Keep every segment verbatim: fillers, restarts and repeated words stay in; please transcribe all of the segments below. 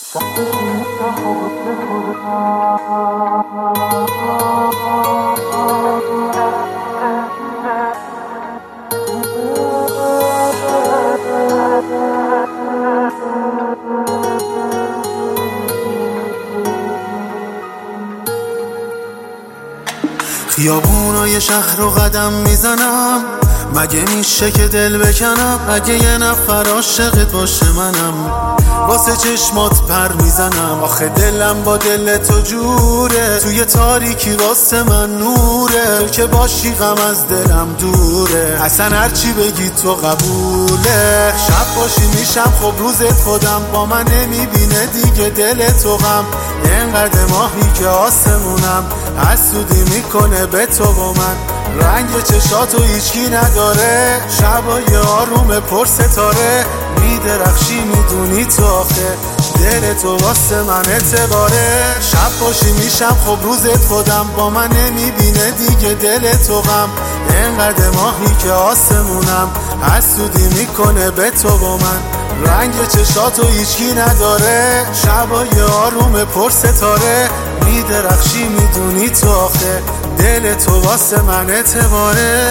خیابونای شهر رو قدم میزنم، مگه میشه که دل بکنم؟ اگه یه نفر عاشقت باشه منم، واسه چشمات پر میزنم. آخه دلم با دل تو جوره، توی تاریکی واسه من نوره. تو که باشی غم از دلم دوره، اصلا هرچی بگی تو قبوله. شب باشی میشم خب روزت خودم، با من نمیبینه دیگه دل تو غم. اینقدر ماهی که آسمونم حسودی میکنه به تو با من. رنگ چشاتو هیچکی نداره، شبای آروم پر ستاره. میدرخشی میدونی تو آخه دل تو واسه من اعتباره. شب باشی میشم خب روزت خودم، با من نمیبینه دیگه دل تو غم. اینقدر ماهی که آسمونم حسودی میکنه به تو با من. رنگ چشاتو هیچکی نداره، شبای آروم پر ستاره. میدرخشی میدونی تو آخه دل تو واسه من اعتباره.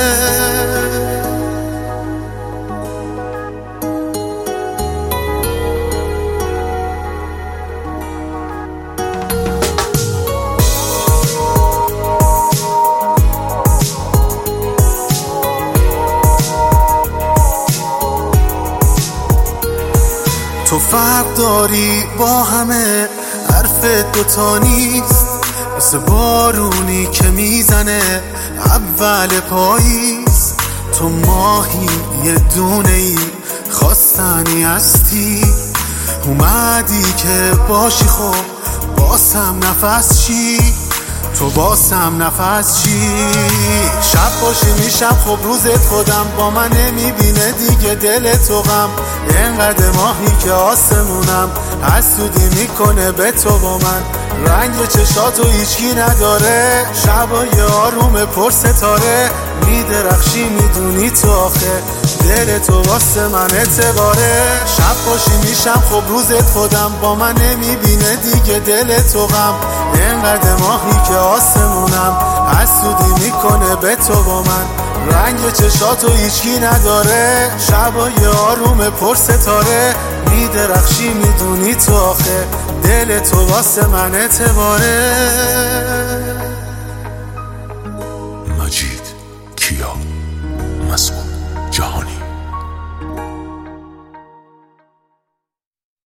تو فرق داری با همه، حرف دوتا نیست. مثل بارونی که میزنه اول پاییز. تو ماهی یه دونه ای خواستنی هستی، اومدی که باشی خب باسم نفس چی. تو باسم نفس چی. شب باشی میشم خب روزت خودم، با من نمیبینه دیگه دل تو غم. اینقدر ماهی که آسمونم حسودی میکنه به تو با من. رنگ چشاتو هیچکی نداره، شبای آروم پر ستاره. میدرخشی میدونی تو آخه دل تو واسه من اعتباره. شب باشی میشم خب روزت خودم، با من نمیبینه دیگه دل تو غم. اینقدر ماهی که آسمونم حسودی میکنه به تو با من. رنگ چشاتو هیچکی نداره، شبای آروم پر ستاره. میدرخشی میدونی تو آخه دل تو واسه من اعتباره.